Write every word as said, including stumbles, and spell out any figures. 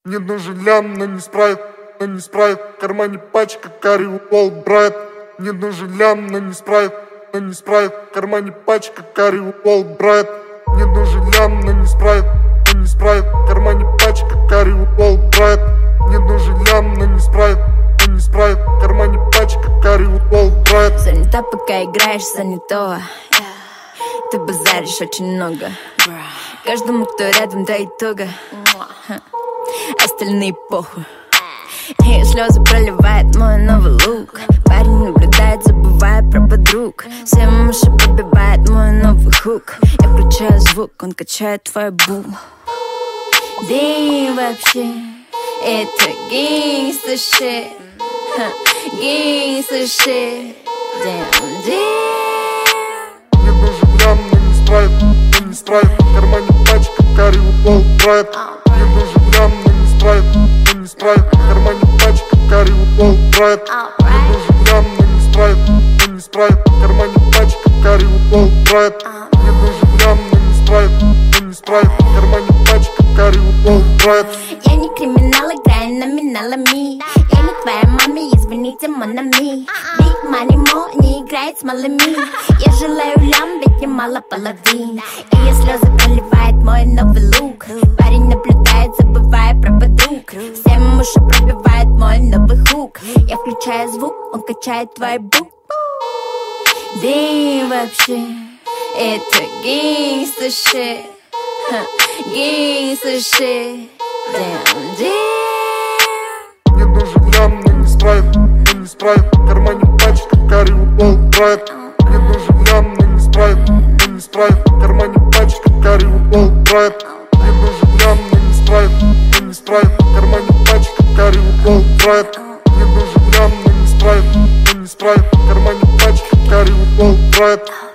Мне нужен лям, но не спрайт, но не спрайт. В кармане пачка карри Уолл Брайт. Мне нужен лям, но не спрайт, но не спрайт. В кармане пачка карри Уолл Брайт. Мне нужен лям, но не спрайт, но не спрайт. В кармане пачка карри Уолл Брайт. Мне нужен лям, но не спрайт, но не спрайт. В кармане пачка карри Уолл Брайт. Занята, пока играешь занятого. Ты базаришь очень много. Каждому, кто рядом, до итога. Остальные похуй. И слезы проливает мой новый лук. Парень наблюдает, забывая про подруг. Всем уши пробивает мой новый хук. Я включаю звук, он качает твой бум. Да и вообще это гангста shit. Гангста shit. Damn, damn. Мне нужен лям, но не спрайт, но не спрайт. В кармане пачка карри Уолл Брайт. Мне нужен лям, но не спрайт, но не спрайт. В кармане пачка карри Уолл Брайт. Мне нужен лям, но не спрайт, но не спрайт. В кармане пачка карри Уолл Брайт. Мне нужен лям, но не спрайт, но не спрайт. В кармане пачка карри Уолл Брайт. Я не криминал, играю номиналами. Я не твоя маме, извините, монами. Big money more, не играет с малыми. Я желаю лям, ведь немало половин. И я слезы проливает мой новый лук. Парень наблюдает, забывая про подруг. Всем уши пробивает мой новый хук. Я включаю звук, он качает твой бук. Да и вообще это гангста shit. Гангста shit. Damn, damn. Мне нужен лям, но не спрайт, но не спрайт. В кармане пачка карри Уолл Брайт. Мне нужен лям, но не спрайт, но не спрайт. В кармане пачка карри Уолл Брайт. Мне нужен лям, но не спрайт, но не спрайт. В кармане пачка карри Уолл Брайт. Мне нужен лям, но не спрайт, но не спрайт. В кармане пачка карри Уолл Брайт.